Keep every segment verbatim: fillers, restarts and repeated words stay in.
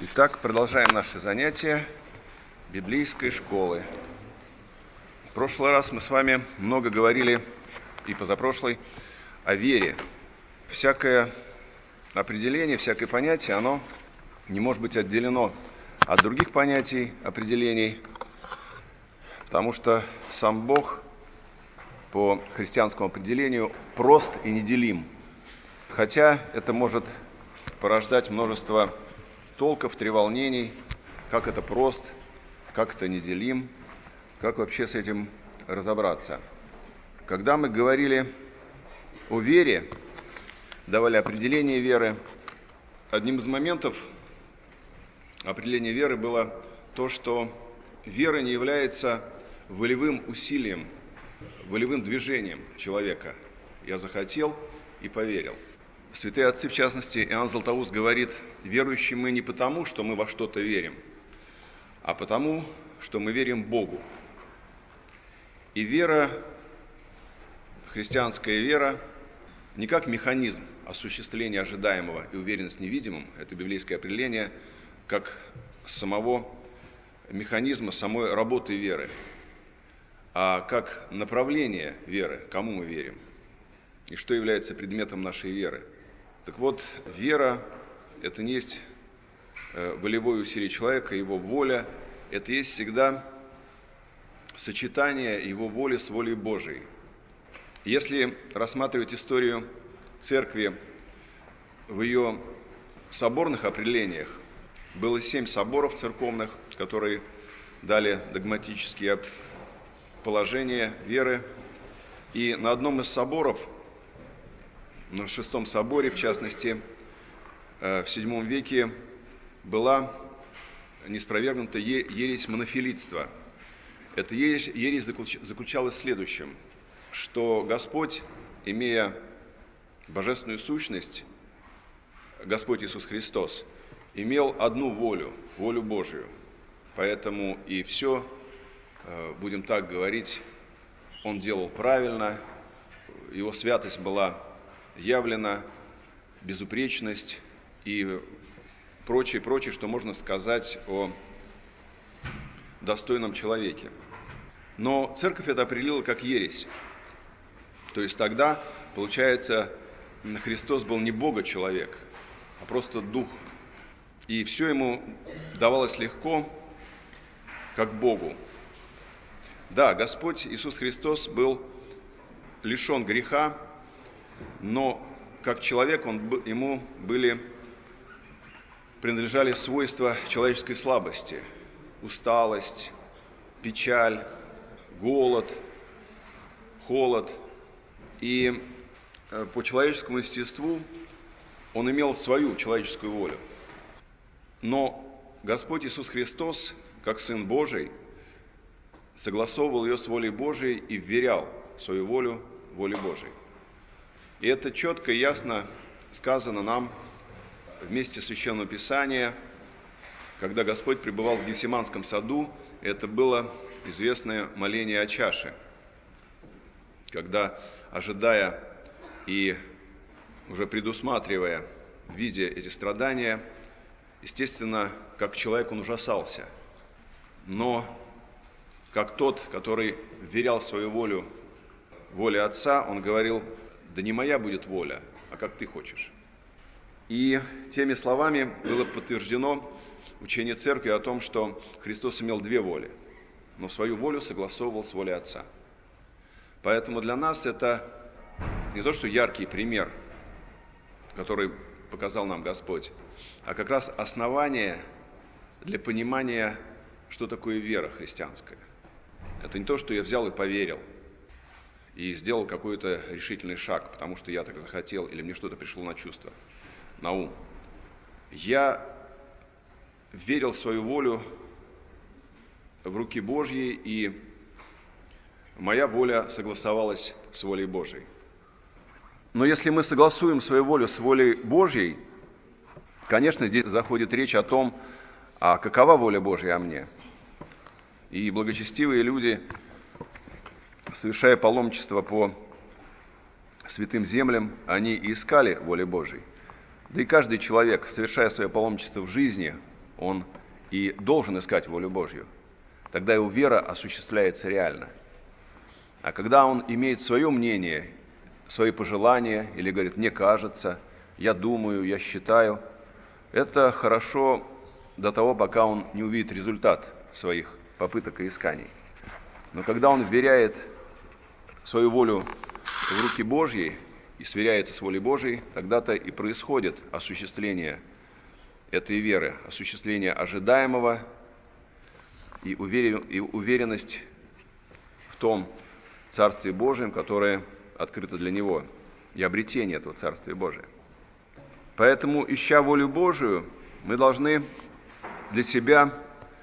Итак, продолжаем наши занятия библейской школы. В прошлый раз мы с вами много говорили, и позапрошлый, о вере. Всякое определение, всякое понятие, оно не может быть отделено от других понятий, определений, потому что сам Бог по христианскому определению прост и неделим. Хотя это может порождать множество толков, треволнений, как это прост, как это неделим, как вообще с этим разобраться. Когда мы говорили о вере, давали определение веры, одним из моментов определения веры было то, что вера не является волевым усилием, волевым движением человека. Я захотел и поверил. Святые отцы, в частности, Иоанн Златоуст говорит: верующие мы не потому, что мы во что-то верим, а потому, что мы верим Богу. И вера, христианская вера, не как механизм осуществления ожидаемого и уверенность в невидимом, это библейское определение, как самого механизма, самой работы веры, а как направление веры, кому мы верим и что является предметом нашей веры. Так вот, вера – это не есть волевое усилие человека, его воля, это есть всегда сочетание его воли с волей Божией. Если рассматривать историю церкви в ее соборных определениях, было семь соборов церковных, которые дали догматические положения веры, и на одном из соборов, на шестом соборе, в частности, в седьмом веке, была неспровергнута ересь монофилитства. Эта ересь, ересь заключалась в следующем, что Господь, имея божественную сущность, Господь Иисус Христос, имел одну волю, волю Божию. Поэтому и все, будем так говорить, Он делал правильно, Его святость была явлена, безупречность и прочее, прочее, что можно сказать о достойном человеке. Но церковь это определила как ересь. То есть тогда, получается, Христос был не Бога-человек, а просто Дух. И все ему давалось легко, как Богу. Да, Господь Иисус Христос был лишен греха, но как человек он, ему были, принадлежали свойства человеческой слабости, усталость, печаль, голод, холод. И по человеческому естеству он имел свою человеческую волю. Но Господь Иисус Христос, как Сын Божий, согласовывал ее с волей Божией и вверял свою волю воле Божией. И это четко и ясно сказано нам в месте Священного Писания, когда Господь пребывал в Гефсиманском саду. Это было известное моление о чаше, когда, ожидая и уже предусматривая, видя эти страдания, естественно, как человек он ужасался, но как тот, который вверял свою волю воле Отца, он говорил: да не моя будет воля, а как ты хочешь. И теми словами было подтверждено учение Церкви о том, что Христос имел две воли, но свою волю согласовывал с волей Отца. Поэтому для нас это не то, что яркий пример, который показал нам Господь, а как раз основание для понимания, что такое вера христианская. Это не то, что я взял и поверил, и сделал какой-то решительный шаг, потому что я так захотел, или мне что-то пришло на чувство, на ум. Я верил в свою волю в руки Божьи, и моя воля согласовалась с волей Божьей. Но если мы согласуем свою волю с волей Божьей, конечно, здесь заходит речь о том, а какова воля Божья о мне. И благочестивые люди, совершая паломничество по святым землям, они и искали воли Божией. Да и каждый человек, совершая свое паломничество в жизни, он и должен искать волю Божью. Тогда его вера осуществляется реально. А когда он имеет свое мнение, свои пожелания, или говорит «мне кажется», «я думаю», «я считаю», это хорошо до того, пока он не увидит результат своих попыток и исканий. Но когда он вверяет свою волю в руки Божьи и сверяется с волей Божьей, тогда-то и происходит осуществление этой веры, осуществление ожидаемого и уверенность в том Царстве Божьем, которое открыто для него, и обретение этого Царствия Божия. Поэтому, ища волю Божию, мы должны для себя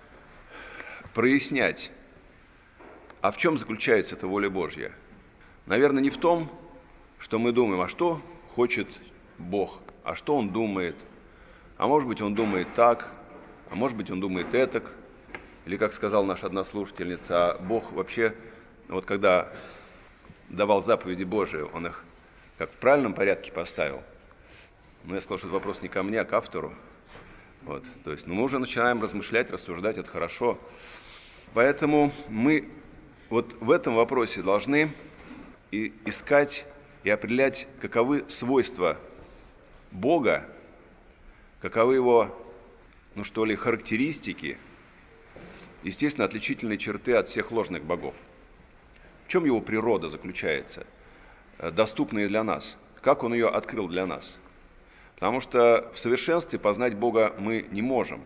прояснять, а в чем заключается эта воля Божья. Наверное, не в том, что мы думаем, а что хочет Бог, а что Он думает, а может быть, Он думает так, а может быть, Он думает этак, или, как сказала наша одна слушательница, а Бог вообще, вот когда давал заповеди Божии, Он их как в правильном порядке поставил. Но я сказал, что это вопрос не ко мне, а к автору. Вот, то есть, ну, мы уже начинаем размышлять, рассуждать, это хорошо. Поэтому мы вот в этом вопросе должны и искать и определять, каковы свойства Бога, каковы его, ну что ли, характеристики, естественно, отличительные черты от всех ложных богов. В чем его природа заключается, доступная для нас, как он ее открыл для нас. Потому что в совершенстве познать Бога мы не можем.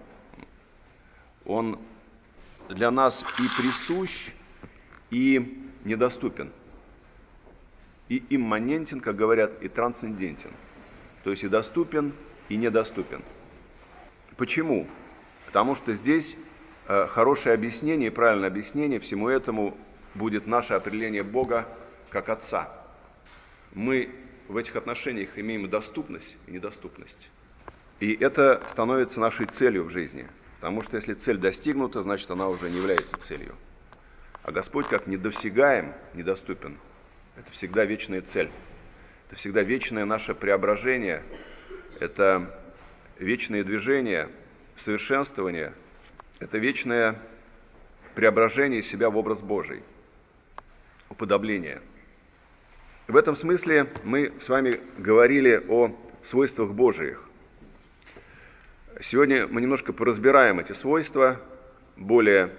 Он для нас и присущ, и недоступен, и имманентен, как говорят, и трансцендентен. То есть и доступен, и недоступен. Почему? Потому что здесь э, хорошее объяснение, правильное объяснение всему этому будет наше определение Бога как Отца. Мы в этих отношениях имеем доступность и недоступность. И это становится нашей целью в жизни. Потому что если цель достигнута, значит она уже не является целью. А Господь как недосягаем, недоступен. Это всегда вечная цель. Это всегда вечное наше преображение. Это вечное движение, совершенствование. Это вечное преображение себя в образ Божий. Уподобление. В этом смысле мы с вами говорили о свойствах Божиих. Сегодня мы немножко поразбираем эти свойства, более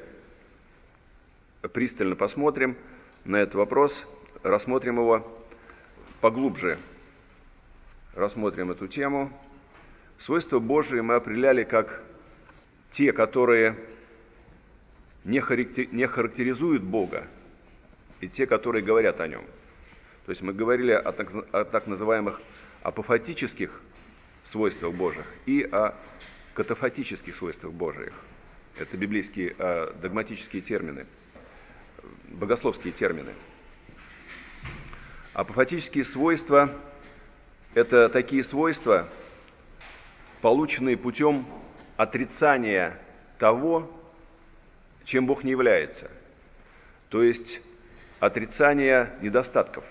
пристально посмотрим на этот вопрос, рассмотрим его поглубже, рассмотрим эту тему. Свойства Божии мы определяли как те, которые не характеризуют Бога, и те, которые говорят о Нем. То есть мы говорили о так, о так называемых апофатических свойствах Божьих и о катафатических свойствах Божьих. Это библейские э, догматические термины, богословские термины. Апофатические свойства – это такие свойства, полученные путем отрицания того, чем Бог не является. То есть отрицания недостатков.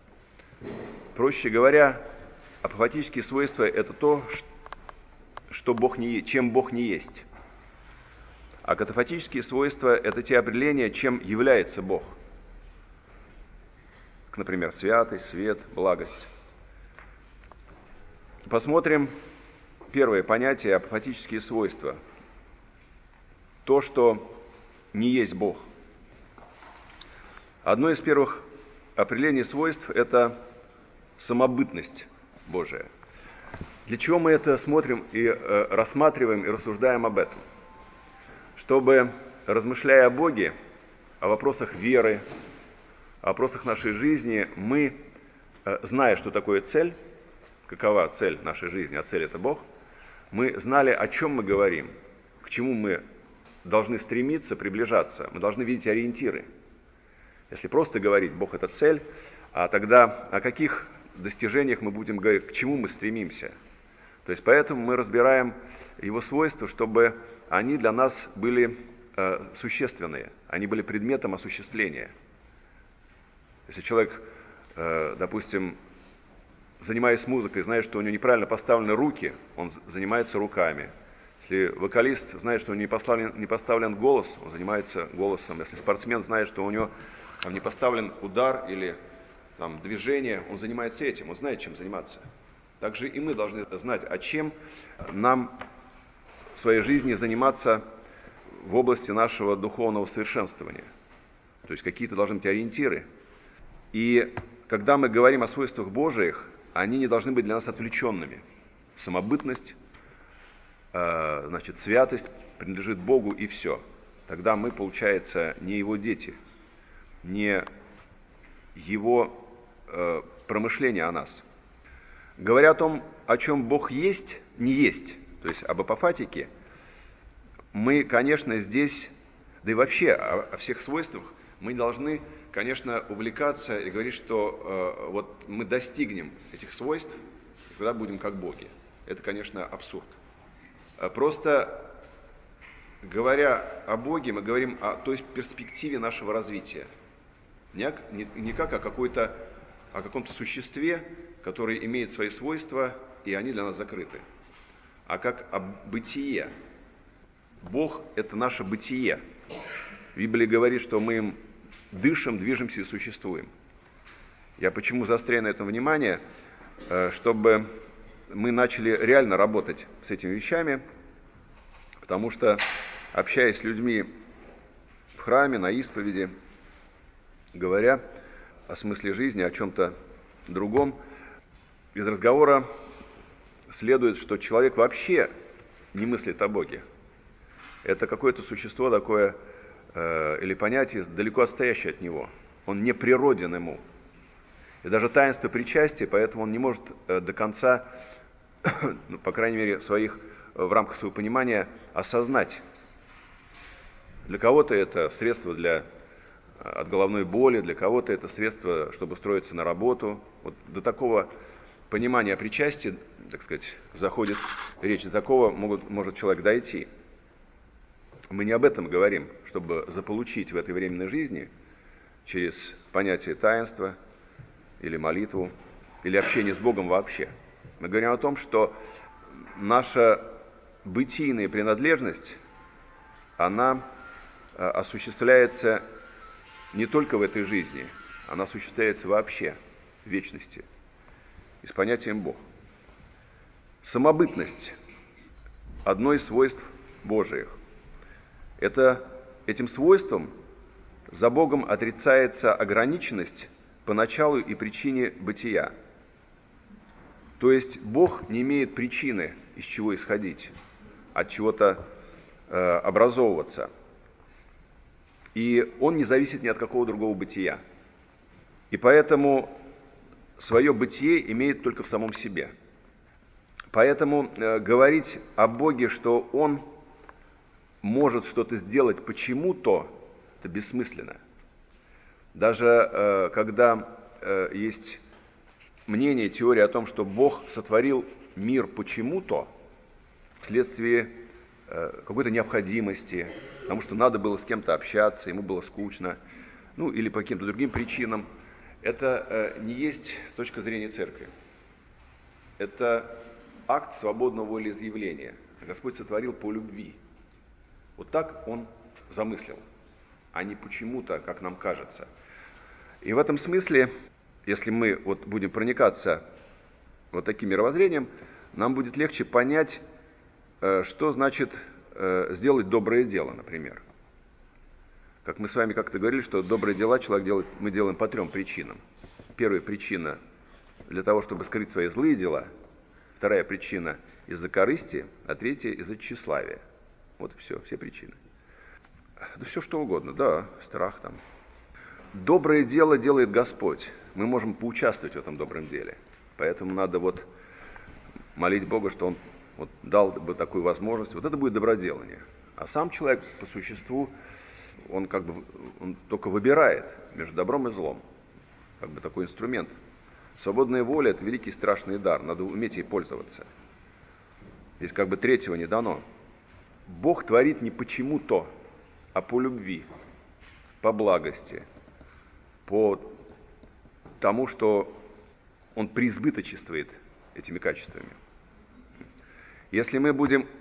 Проще говоря, апофатические свойства – это то, что Бог не, чем Бог не есть. А катафатические свойства – это те определения, чем является Бог. Например, святость, свет, благость. Посмотрим первое понятие – апофатические свойства. То, что не есть Бог. Одно из первых определений свойств – это самобытность Божия. Для чего мы это смотрим и э, рассматриваем и рассуждаем об этом? Чтобы, размышляя о Боге, о вопросах веры, о вопросах нашей жизни, мы, э, зная, что такое цель, какова цель нашей жизни, а цель – это Бог, мы знали, о чем мы говорим, к чему мы должны стремиться, приближаться, мы должны видеть ориентиры. Если просто говорить «Бог – это цель», а тогда о каких достижениях мы будем говорить, к чему мы стремимся. То есть поэтому мы разбираем его свойства, чтобы они для нас были э, существенные, они были предметом осуществления. Если человек, э, допустим, занимаясь музыкой, знает, что у него неправильно поставлены руки, он занимается руками. Если Если вокалист знает, что у него не поставлен, не поставлен голос, он занимается голосом. Если спортсмен знает, что у него там, не поставлен удар или там, движение, он занимается этим, он знает, чем заниматься. Также и мы должны знать, а чем нам в своей жизни заниматься в области нашего духовного совершенствования. То есть какие-то должны быть ориентиры. И когда мы говорим о свойствах Божиих, они не должны быть для нас отвлеченными. Самобытность, э, значит, святость принадлежит Богу и все. Тогда мы, получается, не Его дети, не Его э, промышления о нас. Говоря о том, о чем Бог есть, не есть, то есть об апофатике, мы, конечно, здесь, да и вообще о, о всех свойствах, мы должны, конечно, увлекаться и говорить, что э, вот мы достигнем этих свойств, когда будем как боги. Это, конечно, абсурд. Просто говоря о Боге, мы говорим о той перспективе нашего развития. Не, не, не как о, какой-то, о каком-то существе, которое имеет свои свойства, и они для нас закрыты, а как о бытие. Бог – это наше бытие. Библия говорит, что мы им дышим, движемся и существуем. Я почему заостряю на этом внимание? Чтобы мы начали реально работать с этими вещами, потому что, общаясь с людьми в храме, на исповеди, говоря о смысле жизни, о чем-то другом, из разговора следует, что человек вообще не мыслит о Боге. Это какое-то существо такое, э, или понятие, далеко отстоящее от него. Он не природен ему. И даже таинство причастия, поэтому он не может э, до конца, ну, по крайней мере, своих, э, в рамках своего понимания осознать. Для кого-то это средство для, э, от головной боли, для кого-то это средство, чтобы устроиться на работу. Вот до такого понимания о причастии, так сказать, заходит речь, до такого могут, может человек дойти. Мы не об этом говорим, чтобы заполучить в этой временной жизни через понятие таинства или молитву, или общение с Богом вообще. Мы говорим о том, что наша бытийная принадлежность, она осуществляется не только в этой жизни, она осуществляется вообще в вечности и с понятием Бог. Самобытность – одно из свойств Божиих. Это, этим свойством за Богом отрицается ограниченность по началу и причине бытия. То есть Бог не имеет причины, из чего исходить, от чего-то э, образовываться. И Он не зависит ни от какого другого бытия. И поэтому свое бытие имеет только в самом себе. Поэтому э, говорить о Боге, что Он может что-то сделать почему-то, это бессмысленно. Даже э, когда э, есть мнение, теория о том, что Бог сотворил мир почему-то, вследствие э, какой-то необходимости, потому что надо было с кем-то общаться, ему было скучно, ну или по каким-то другим причинам, это э, не есть точка зрения церкви. Это акт свободного волеизъявления. Господь сотворил по любви. Вот так Он замыслил, а не почему-то, как нам кажется. И в этом смысле, если мы вот будем проникаться вот таким мировоззрением, нам будет легче понять, что значит сделать доброе дело, например. Как мы с вами как-то говорили, что добрые дела человек делает, мы делаем по трем причинам. Первая причина для того, чтобы скрыть свои злые дела. Вторая причина из-за корысти, а третья из-за тщеславия. Вот и все, все причины. Да все что угодно, да, страх там. Доброе дело делает Господь. Мы можем поучаствовать в этом добром деле. Поэтому надо вот молить Бога, что Он вот дал бы такую возможность. Вот это будет доброделание. А сам человек по существу, он как бы он только выбирает между добром и злом. Как бы такой инструмент. Свободная воля – это великий страшный дар. Надо уметь ей пользоваться. Здесь как бы третьего не дано. Бог творит не почему-то, а по любви, по благости, по тому, что Он преизбыточествует этими качествами. Если мы будем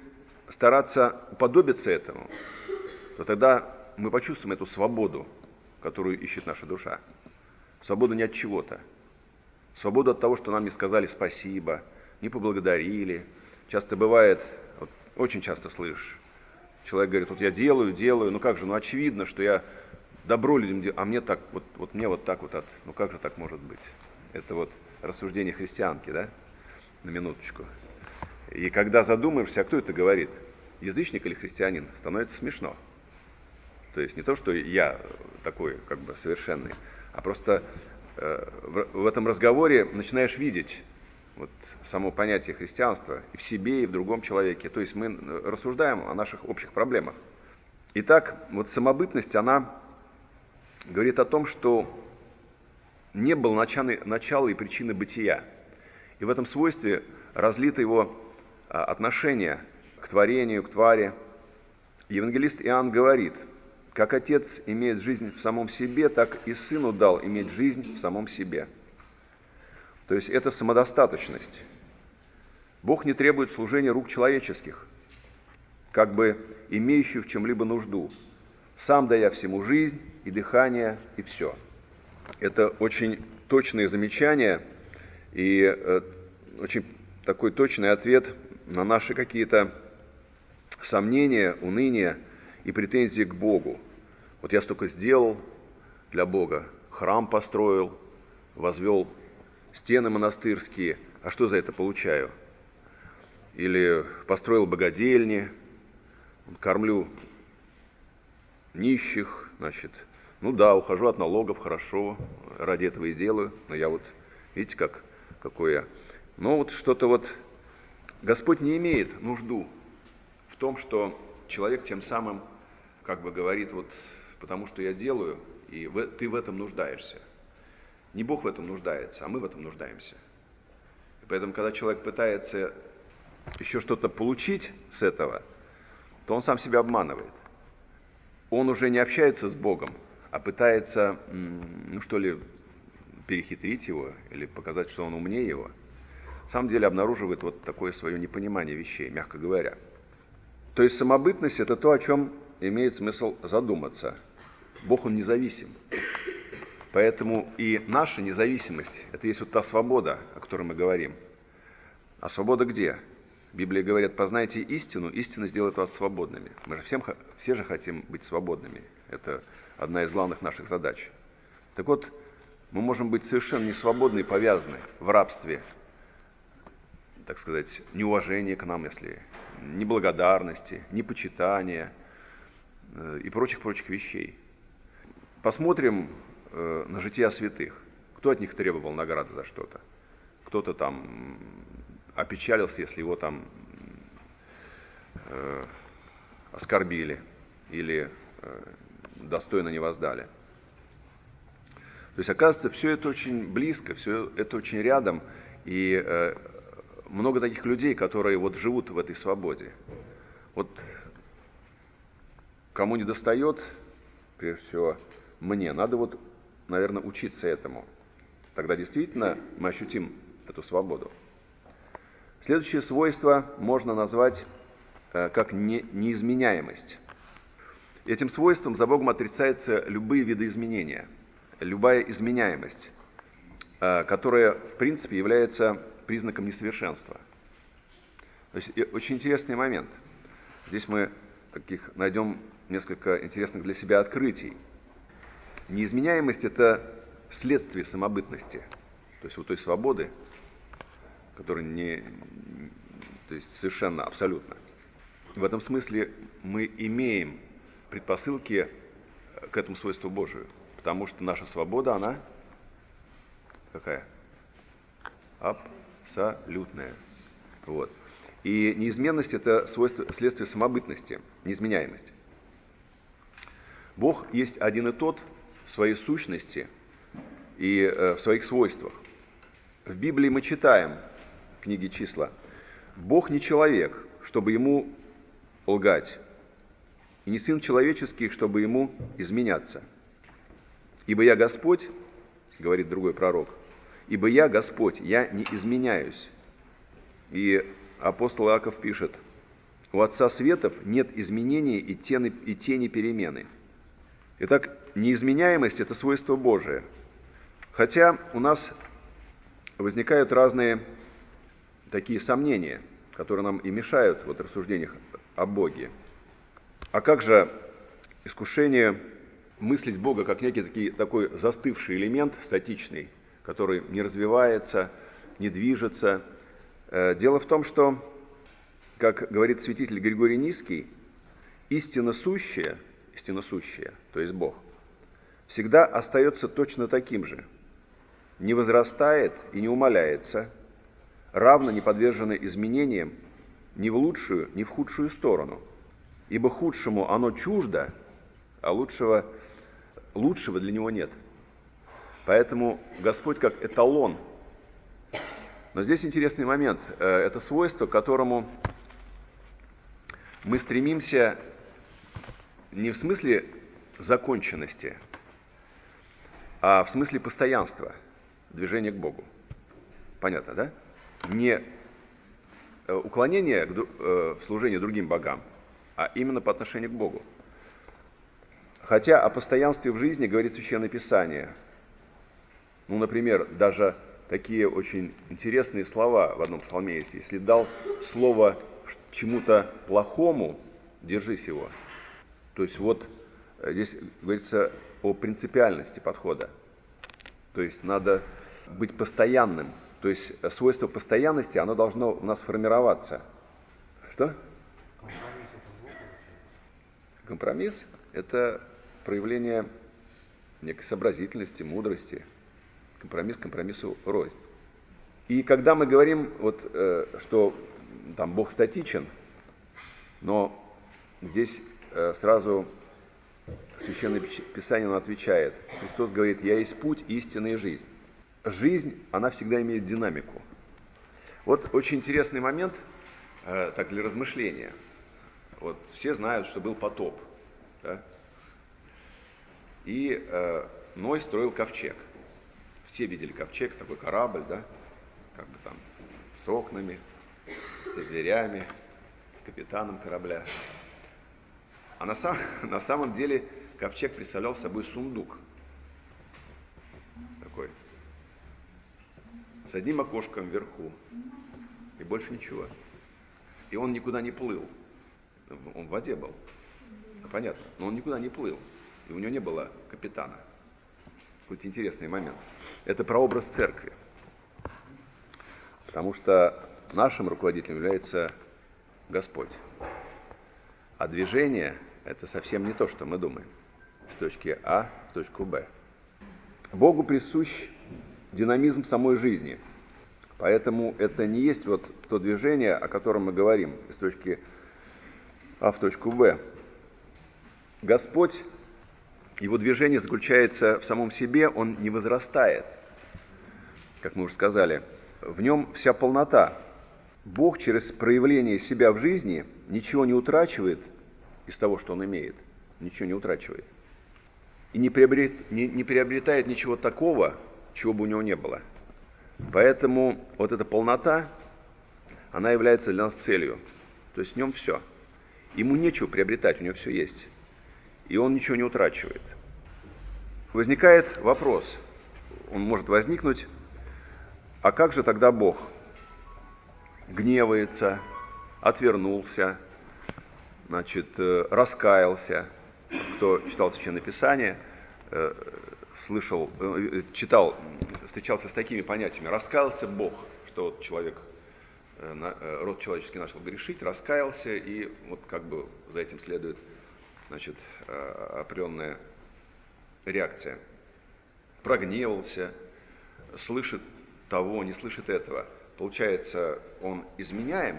стараться уподобиться этому, то тогда мы почувствуем эту свободу, которую ищет наша душа. Свободу не от чего-то. Свободу от того, что нам не сказали спасибо, не поблагодарили. Часто бывает, вот, очень часто слышишь, человек говорит, вот я делаю, делаю, ну как же, ну очевидно, что я добро людям делаю, а мне так, вот, вот мне вот так вот, от, ну как же так может быть? Это вот рассуждение христианки, да, на минуточку. И когда задумаешься, а кто это говорит, язычник или христианин, становится смешно. То есть не то, что я такой как бы совершенный, а просто э, в, в этом разговоре начинаешь видеть вот само понятие христианства и в себе, и в другом человеке. То есть мы рассуждаем о наших общих проблемах. Итак, вот самобытность, она говорит о том, что не было начала, начала и причины бытия. И в этом свойстве разлито его отношение к творению, к твари. Евангелист Иоанн говорит, как Отец имеет жизнь в самом себе, так и Сыну дал иметь жизнь в самом себе. То есть это самодостаточность. Бог не требует служения рук человеческих, как бы имеющих в чем-либо нужду, сам дая всему жизнь и дыхание, и все. Это очень точные замечания и э, очень такой точный ответ на наши какие-то сомнения, уныния и претензии к Богу. Вот я столько сделал для Бога, храм построил, возвел стены монастырские, а что за это получаю? Или построил богадельни, кормлю нищих, значит, ну да, ухожу от налогов, хорошо, ради этого и делаю, но я вот, видите, как, какой я. Но вот что-то вот, Господь не имеет нужду в том, что человек тем самым, как бы говорит, вот, потому что я делаю, и в, ты в этом нуждаешься. Не Бог в этом нуждается, а мы в этом нуждаемся. И поэтому, когда человек пытается еще что-то получить с этого, то он сам себя обманывает. Он уже не общается с Богом, а пытается, ну что ли, перехитрить его или показать, что он умнее его. На самом деле обнаруживает вот такое свое непонимание вещей, мягко говоря. То есть самобытность – это то, о чем имеет смысл задуматься. Бог, Он независим. Поэтому и наша независимость – это есть вот та свобода, о которой мы говорим. А свобода где? Библия говорит, познайте истину, истина сделает вас свободными. Мы же всем, все же хотим быть свободными. Это одна из главных наших задач. Так вот, мы можем быть совершенно не свободны и повязаны в рабстве, так сказать, неуважения к нам, если неблагодарности, непочитания э, и прочих-прочих вещей. Посмотрим э, на жития святых. Кто от них требовал награды за что-то? Кто-то там опечалился, если его там э, оскорбили или э, достойно не воздали. То есть, оказывается, все это очень близко, все это очень рядом, и э, много таких людей, которые вот живут в этой свободе. Вот кому не достает, прежде всего, мне, надо вот, наверное, учиться этому. Тогда действительно мы ощутим эту свободу. Следующее свойство можно назвать э, как не, неизменяемость. Этим свойством за Богом отрицаются любые виды изменения, любая изменяемость, э, которая, в принципе, является признаком несовершенства. То есть очень интересный момент. Здесь мы таких найдем несколько интересных для себя открытий. Неизменяемость – это следствие самобытности, то есть вот той свободы, которая не, то есть совершенно абсолютно. В этом смысле мы имеем предпосылки к этому свойству Божию, потому что наша свобода, она какая? Абсолютная. Вот. И неизменность – это свойство, следствие самобытности, неизменяемость. Бог есть один и тот в своей сущности и э, в своих свойствах. В Библии мы читаем, в книге «Числа», «Бог не человек, чтобы ему лгать, и не сын человеческий, чтобы ему изменяться. Ибо я Господь, — говорит другой пророк, — ибо я Господь, я не изменяюсь». И апостол Иаков пишет, У Отца Светов нет изменений и тени, и тени перемены. Итак, неизменяемость – это свойство Божие. Хотя у нас возникают разные такие сомнения, которые нам и мешают в рассуждениях о Боге. А как же искушение мыслить Бога как некий такой, такой застывший элемент, статичный, который не развивается, не движется? Дело в том, что, как говорит святитель Григорий Низкий, истинно сущее, истинно сущее, то есть Бог, всегда остается точно таким же, не возрастает и не умаляется, равно не подвержено изменениям ни в лучшую, ни в худшую сторону, ибо худшему оно чуждо, а лучшего, лучшего для него нет. Поэтому Господь как эталон. Но здесь интересный момент. Это свойство, к которому мы стремимся не в смысле законченности, а в смысле постоянства движения к Богу. Понятно, да? Не уклонение в служение другим богам, а именно по отношению к Богу. Хотя о постоянстве в жизни говорит Священное Писание. Ну, например, даже такие очень интересные слова в одном псалме есть. Если дал слово чему-то плохому, держись его. То есть вот здесь говорится о принципиальности подхода. То есть надо быть постоянным. То есть свойство постоянности, оно должно у нас формироваться. Что? Компромисс – это проявление некой сообразительности, мудрости. Компромисс компромиссу рознь. И когда мы говорим, вот, э, что там Бог статичен, но здесь э, сразу Священное Писание нам отвечает. Христос говорит: «Я есть путь, истина и жизнь». Жизнь, она всегда имеет динамику. Вот очень интересный момент, э, так, для размышления. Вот все знают, что был потоп, да? И э, Ной строил ковчег. Все видели ковчег, такой корабль, да, как бы там с окнами, со зверями, с капитаном корабля. А на, сам, на самом деле ковчег представлял собой сундук такой, с одним окошком вверху, и больше ничего. И он никуда не плыл. Он в воде был, понятно, но он никуда не плыл, и у него не было капитана. Какой-то интересный момент. Это прообраз церкви. Потому что нашим руководителем является Господь. А движение – это совсем не то, что мы думаем. С точки А в точку Б. Богу присущ динамизм самой жизни. Поэтому это не есть вот то движение, о котором мы говорим, с точки А в точку Б. Господь, его движение заключается в самом себе, он не возрастает, как мы уже сказали. В нем вся полнота. Бог через проявление себя в жизни ничего не утрачивает из того, что он имеет. Ничего не утрачивает. И не приобретает, не, не приобретает ничего такого, чего бы у него не было. Поэтому вот эта полнота, она является для нас целью. То есть в нем все. Ему нечего приобретать, у него все есть. И он ничего не утрачивает. Возникает вопрос, он может возникнуть: а как же тогда Бог? Гневается, отвернулся, значит, раскаялся. Кто читал Священное Писание, слышал, читал, встречался с такими понятиями. Раскаялся Бог, что вот человек, род человеческий начал грешить, раскаялся, и вот как бы за этим следует, значит, определенная реакция. Прогневался, слышит того, не слышит этого. Получается, он изменяем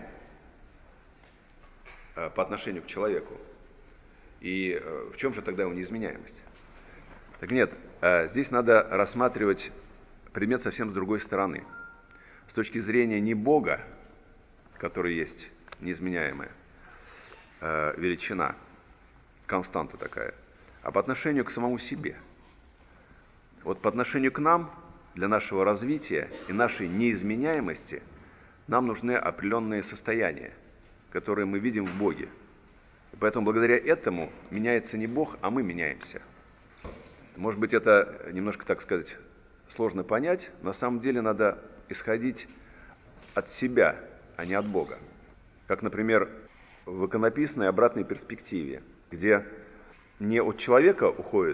по отношению к человеку. И в чем же тогда его неизменяемость? Так нет, здесь надо рассматривать предмет совсем с другой стороны. С точки зрения не Бога, который есть неизменяемая величина, константа такая, а по отношению к самому себе. Вот по отношению к нам, для нашего развития и нашей неизменяемости, нам нужны определенные состояния. которые мы видим в Боге. И поэтому благодаря этому меняется не Бог, а мы меняемся. Может быть, это немножко, так сказать, сложно понять, но на самом деле надо исходить от себя, а не от Бога. Как, например, в иконописной обратной перспективе, где не от человека уходит,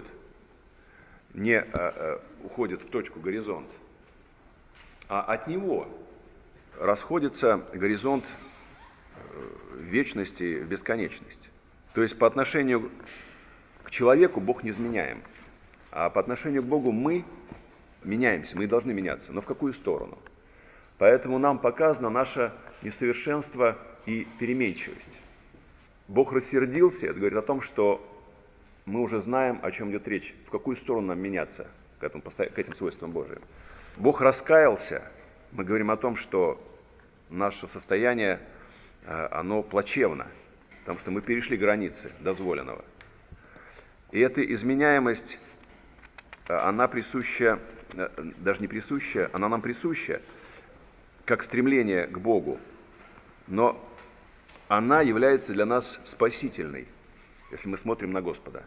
не а, а, уходит в точку горизонт, а от него расходится горизонт в вечности, в бесконечность. То есть по отношению к человеку Бог неизменяем, а по отношению к Богу мы меняемся, мы должны меняться, но в какую сторону? Поэтому нам показано наше несовершенство и переменчивость. Бог рассердился, это говорит о том, что мы уже знаем, о чем идет речь, в какую сторону нам меняться к, этому, к этим свойствам Божиим. Бог раскаялся, мы говорим о том, что наше состояние, оно плачевно, потому что мы перешли границы дозволенного. И эта изменяемость, она присуща, даже не присуща, она нам присуща, как стремление к Богу, но она является для нас спасительной, если мы смотрим на Господа.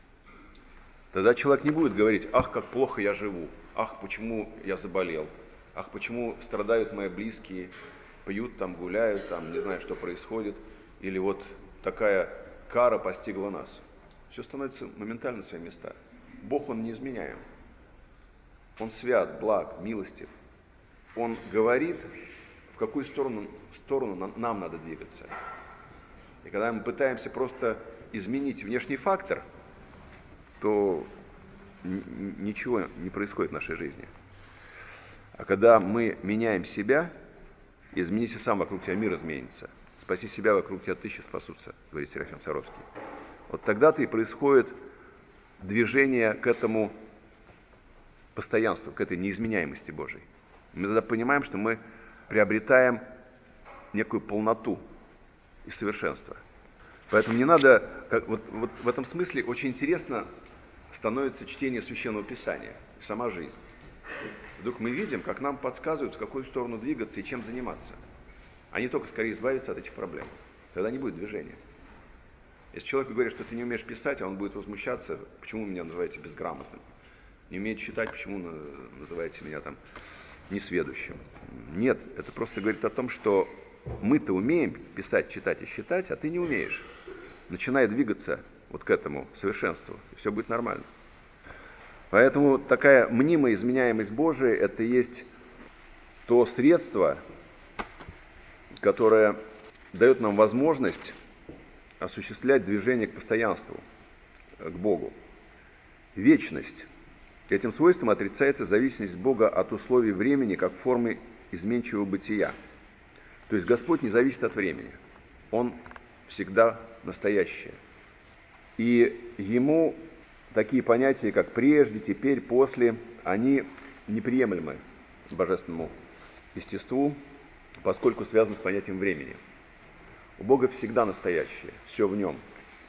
Тогда человек не будет говорить: ах, как плохо я живу, ах, почему я заболел, ах, почему страдают мои близкие, пьют там, гуляют там, не знаю, что происходит, или вот такая кара постигла нас. Все становится моментально на свои места. Бог, Он неизменяем. Он свят, благ, милостив. Он говорит, в какую сторону, сторону нам, нам надо двигаться. И когда мы пытаемся просто изменить внешний фактор, то ничего не происходит в нашей жизни. А когда мы меняем себя, изменись сам, вокруг тебя мир изменится. Спаси себя, вокруг тебя тысячи спасутся, говорит Серафим Саровский. Вот тогда-то и происходит движение к этому постоянству, к этой неизменяемости Божией. Мы тогда понимаем, что мы приобретаем некую полноту и совершенство. Поэтому не надо, как, вот, вот в этом смысле очень интересно становится чтение Священного Писания, сама жизнь. Вдруг мы видим, как нам подсказывают, в какую сторону двигаться и чем заниматься, а не только скорее избавиться от этих проблем. Тогда не будет движения. Если человеку говорят, что ты не умеешь писать, а он будет возмущаться: почему вы меня называете безграмотным? Не умеет читать, почему называете меня там несведущим? Нет, это просто говорит о том, что мы-то умеем писать, читать и считать, а ты не умеешь. Начинай двигаться вот к этому совершенству, и все будет нормально. Поэтому такая мнимая изменяемость Божия — это и есть то средство, которое дает нам возможность осуществлять движение к постоянству, к Богу. Вечность. Этим свойством отрицается зависимость Бога от условий времени как формы изменчивого бытия. То есть Господь не зависит от времени. Он всегда настоящее. И Ему такие понятия, как прежде, теперь, после, они неприемлемы божественному естеству, поскольку связаны с понятием времени. У Бога всегда настоящее, все в Нем.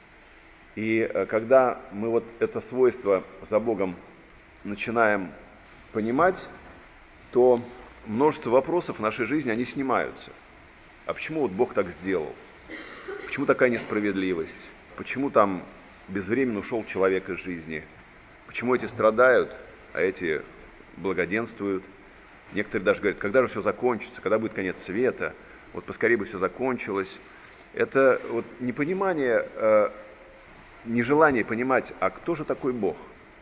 И когда мы вот это свойство за Богом начинаем понимать, то множество вопросов в нашей жизни, они снимаются. А почему вот Бог так сделал? Почему такая несправедливость? Почему там безвременно ушел человек из жизни? Почему эти страдают, а эти благоденствуют? Некоторые даже говорят: когда же все закончится, когда будет конец света, вот поскорее бы все закончилось. Это вот непонимание, э, нежелание понимать, а кто же такой Бог?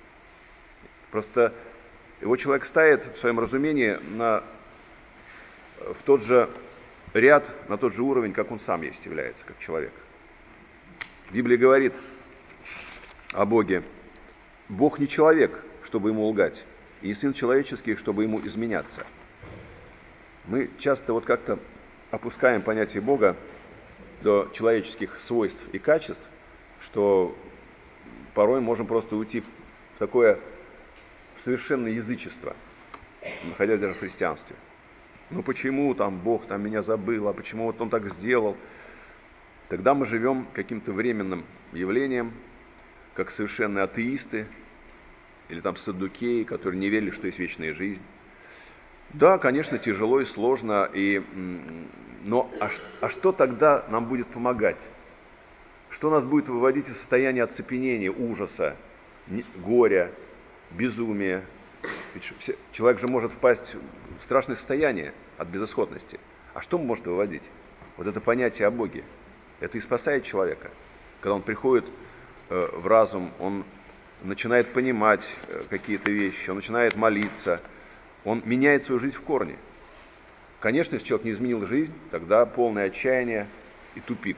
Просто его человек ставит в своем разумении на, в тот же ряд, на тот же уровень, как он сам есть является, как человек. Библия говорит о Боге: Бог не человек, чтобы ему лгать, и не сын человеческий, чтобы ему изменяться. Мы часто вот как-то опускаем понятие Бога до человеческих свойств и качеств, что порой можем просто уйти в такое совершенное язычество, находясь даже в христианстве. Ну почему там Бог там меня забыл, а почему вот Он так сделал? Тогда мы живем каким-то временным явлением, как совершенные атеисты, или там саддукеи, которые не верили, что есть вечная жизнь. Да, конечно, тяжело и сложно, и, но а, а что тогда нам будет помогать? Что нас будет выводить из состояния оцепенения, ужаса, горя, безумия? Ведь человек же может впасть в страшное состояние от безысходности. А что может выводить? Вот это понятие о Боге. Это и спасает человека. Когда он приходит э, в разум, он начинает понимать э, какие-то вещи, он начинает молиться, он меняет свою жизнь в корне. Конечно, если человек не изменил жизнь, тогда полное отчаяние и тупик.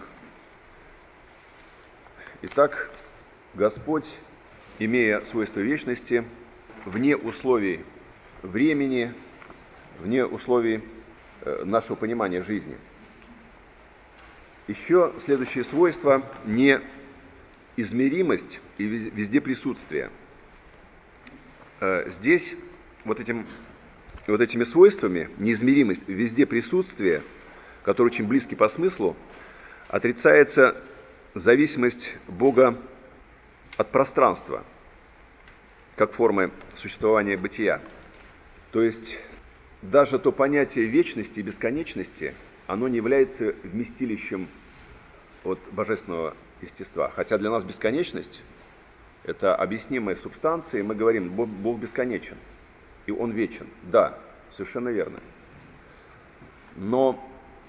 Итак, Господь, имея свойство вечности, вне условий времени, вне условий э, нашего понимания жизни. Еще следующее свойство – неизмеримость и везде присутствие. Э, здесь вот, этим, вот этими свойствами, неизмеримость и везде присутствие, которые очень близки по смыслу, отрицается зависимость Бога от пространства, как формы существования бытия. То есть даже то понятие вечности и бесконечности, оно не является вместилищем от божественного естества. Хотя для нас бесконечность – это объяснимая субстанция, и мы говорим, Бог, Бог бесконечен, и Он вечен. Да, совершенно верно. Но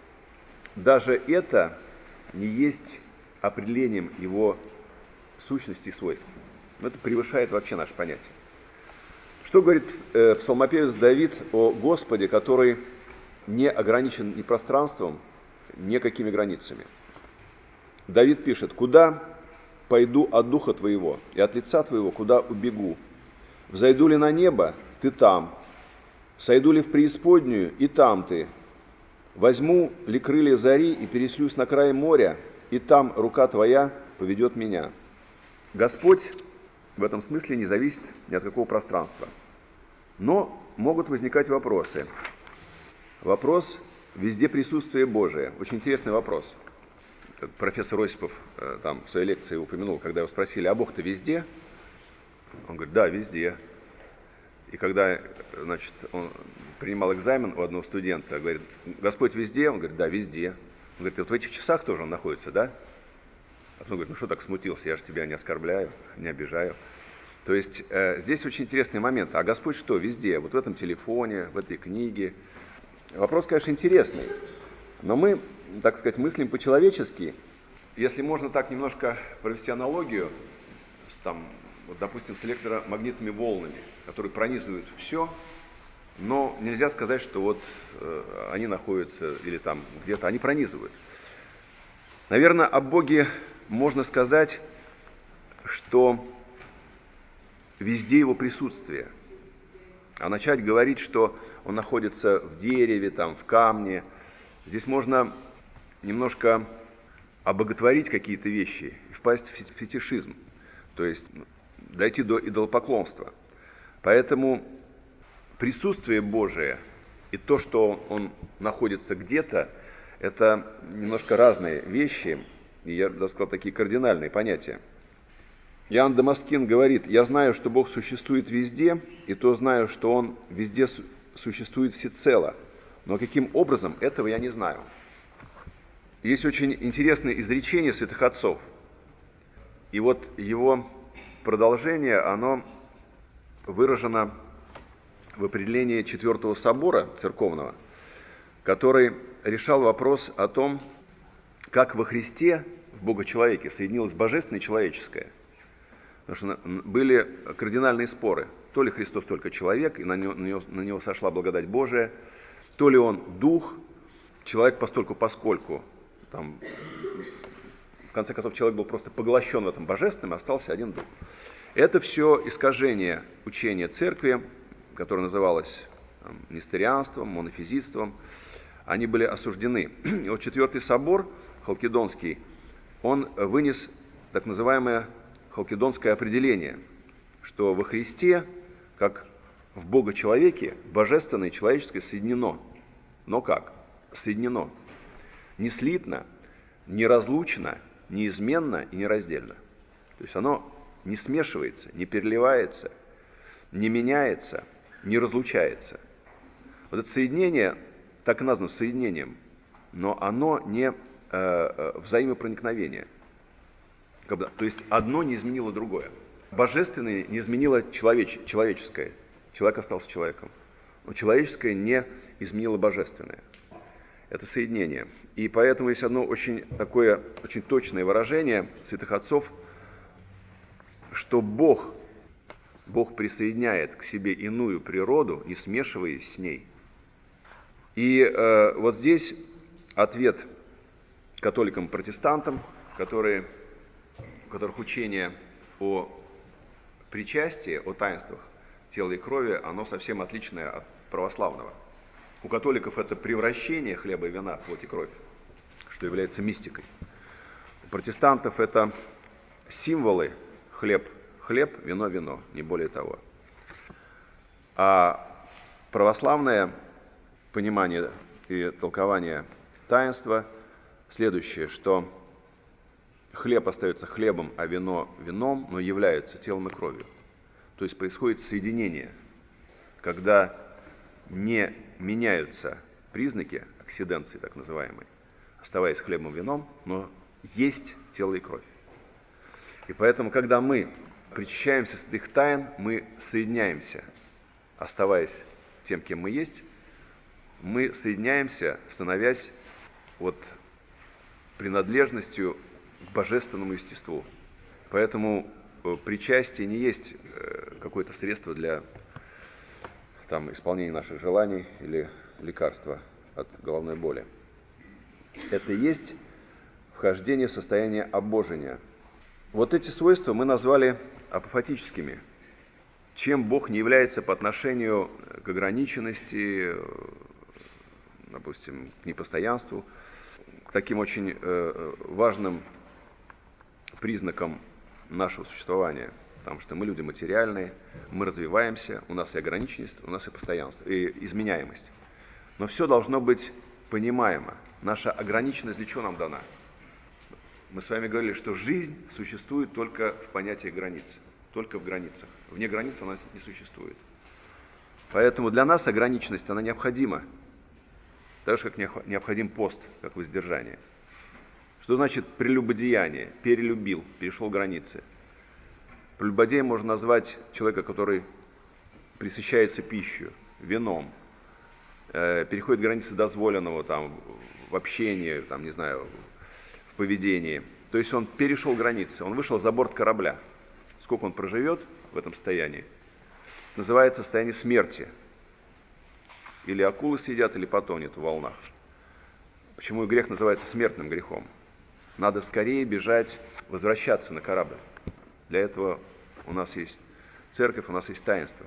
даже это не есть определением Его сущности и свойств. Это превышает вообще наше понятие. Что говорит псалмопевец Давид о Господе, который не ограничен ни пространством, ни какими границами? Давид пишет: «Куда пойду от духа твоего, и от лица твоего куда убегу? Взойду ли на небо, ты там, сойду ли в преисподнюю, и там ты. Возьму ли крылья зари и переслюсь на край моря, и там рука твоя поведет меня». Господь в этом смысле не зависит ни от какого пространства. Но могут возникать вопросы. Вопрос везде присутствия Божия. Очень интересный вопрос. Профессор Осипов там, в своей лекции упомянул, когда его спросили: а Бог-то везде? Он говорит: да, везде. И когда, значит, он принимал экзамен у одного студента, говорит: Господь везде? Он говорит: да, везде. Он говорит: вот в этих часах тоже он находится, да? А потом говорит: ну что так смутился, я же тебя не оскорбляю, не обижаю. То есть э, здесь очень интересный момент. А Господь что, везде? Вот в этом телефоне, в этой книге. Вопрос, конечно, интересный. Но мы, так сказать, мыслим по-человечески. Если можно так немножко провести аналогию, с, там, вот, допустим, с электромагнитными волнами, которые пронизывают все, но нельзя сказать, что вот э, они находятся или там где-то, они пронизывают. Наверное, о Боге можно сказать, что везде Его присутствие. А начать говорить, что Он находится в дереве, там, в камне. Здесь можно немножко обоготворить какие-то вещи и впасть в фетишизм, то есть дойти до идолопоклонства. Поэтому присутствие Божие и то, что Он находится где-то, это немножко разные вещи, и я бы сказал, такие кардинальные понятия. Иоанн Дамаскин говорит: «Я знаю, что Бог существует везде, и то знаю, что Он везде существует всецело, но каким образом, этого я не знаю». Есть очень интересное изречение святых отцов, и вот его продолжение, оно выражено в определении Четвертого собора церковного, который решал вопрос о том, как во Христе, в Бога-человеке, соединилось божественное и человеческое. Потому что были кардинальные споры. То ли Христос только человек, и на него, на него, на него сошла благодать Божия, то ли Он дух, человек постольку поскольку. Там, в конце концов, человек был просто поглощен в этом божественном, и остался один дух. Это все искажение учения церкви, которое называлось там, несторианством, монофизитством. Они были осуждены. И вот Четвертый собор Халкидонский, он вынес так называемое халкидонское определение, что во Христе, как в Бога-человеке, божественное и человеческое соединено. Но как? Соединено. Не слитно, не разлучно, неизменно и нераздельно. То есть оно не смешивается, не переливается, не меняется, не разлучается. Вот это соединение, так и названо соединением, но оно не э, взаимопроникновение. Когда, то есть одно не изменило другое. Божественное не изменило человеч, человеческое. Человек остался человеком. Но человеческое не изменило божественное. Это соединение. И поэтому есть одно очень такое, очень точное выражение святых отцов, что Бог, Бог присоединяет к себе иную природу, не смешиваясь с ней. И э, вот здесь ответ католикам-протестантам, которые, у которых учение о причастии, о таинствах тела и крови, оно совсем отличное от православного. У католиков это превращение хлеба и вина в плоть и кровь, что является мистикой. У протестантов это символы: хлеб – хлеб, вино – вино, не более того. А православное понимание и толкование таинства следующее, что хлеб остается хлебом, а вино – вином, но являются телом и кровью. То есть происходит соединение, когда не меняются признаки оксиденции, так называемой, оставаясь хлебом и вином, но есть тело и кровь. И поэтому, когда мы причащаемся святых тайн, мы соединяемся, оставаясь тем, кем мы есть, мы соединяемся, становясь вот принадлежностью к божественному естеству. Поэтому причастие не есть какое-то средство для там, исполнения наших желаний или лекарства от головной боли. Это и есть вхождение в состояние обожения. Вот эти свойства мы назвали апофатическими. Чем Бог не является по отношению к ограниченности, допустим, к непостоянству, к таким очень э, важным признакам нашего существования. Потому что мы люди материальные, мы развиваемся, у нас и ограниченность, у нас и постоянство, и изменяемость. Но все должно быть понимаемо. Наша ограниченность для чего нам дана? Мы с вами говорили, что жизнь существует только в понятии границ, только в границах. Вне границ она не существует. Поэтому для нас ограниченность, она необходима. Так же, как необходим пост, как воздержание. Что значит прелюбодеяние? Перелюбил, перешел границы. Прелюбодеем можно назвать человека, который пресыщается пищей, вином, э, переходит границы дозволенного там, в общении, там, не знаю, в поведении. То есть он перешел границы, он вышел за борт корабля. Сколько он проживет в этом состоянии? Называется состояние смерти. Или акулы съедят, или потонет в волнах. Почему и грех называется смертным грехом? Надо скорее бежать, возвращаться на корабль. Для этого у нас есть церковь, у нас есть таинство.